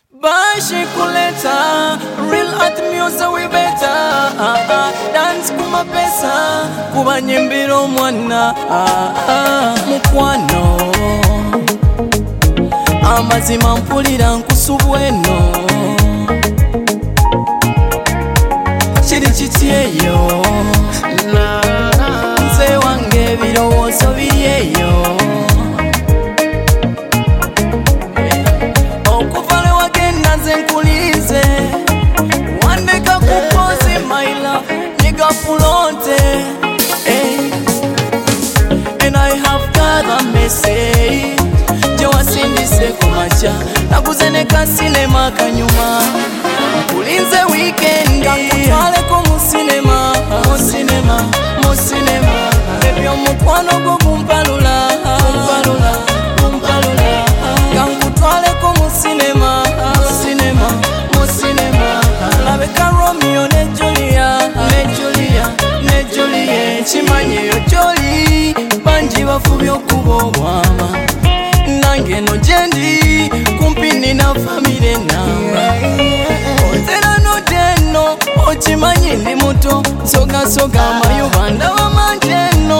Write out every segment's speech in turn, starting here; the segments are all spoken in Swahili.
Bashi kuleta real art music we better dance kuma pesa kuba nyimbiro mwana mukwano amazima mpulira nkusubweno kiri kityeyo nze wange ebirowoozo biryeyo And I have got a message jewasindise kumacha nakuzaneka sinema kanyuma kulinze weekend kakutwale ko mu cinema ebyo mukwano gwo kumpalula kakutwale ko mu cinema labeka Romeo ne Juliet chimanye yo joli banji bafubyo kubo mwama nange no jendi kumpini na family namba otera no deno ochimanye ndi muto soga mayubanda wa manjeno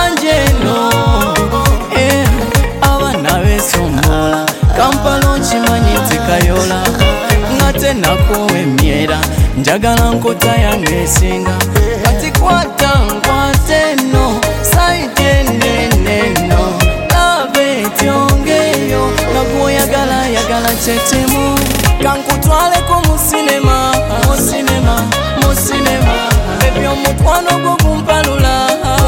abana besombola Kampala chimanye tikayola ngate nako emyera njagala nkota yange singa kati kwata nkwateno saite neno lave tiongeyo nagwoyagala chetemu kankutwale ko mu cinema ebyo mukwano gwo kumpalula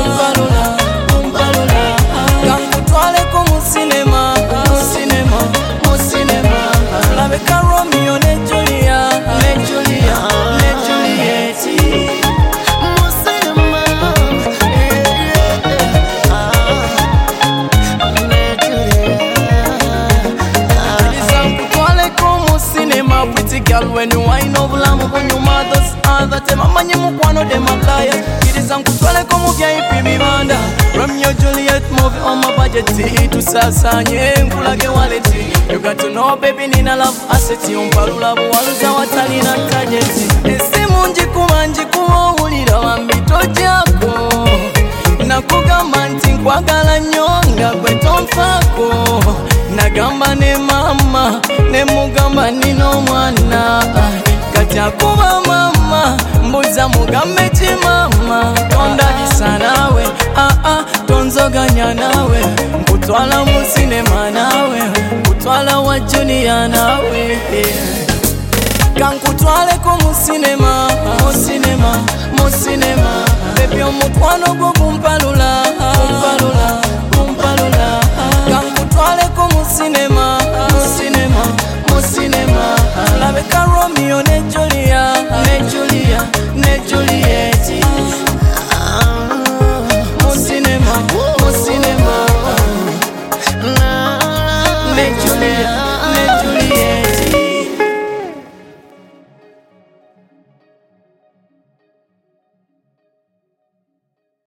kankutwale ko mu cinema labeka Romeo ne Juliet pretty girl when you wine over lamu kunyu mothers other tema manyi mukwano de maplaya kiriza nkutwale ko mu VIP bibanda Romeo Juliet movie on my budget tusasanye nkulage wallet you got to know baby nina love asset umpalula buwaluza watalina target esimu njikuba ulira wambito jako nakugamba nti nkwagala nyonga gwe tonfako nagamba ne mama ne mugamba nino mwana kati akuba mama mbuza mugambe chimama tondagisa nawe tonzoganya nawe nkutwala mu cinema nawe nkutwala wa Junior nawe kankutwale ko mu cinema baby omukwano gwo kumpalula kankutwale ko mu cinema labeka Romeo ne Juliet mu cinema ne Juliet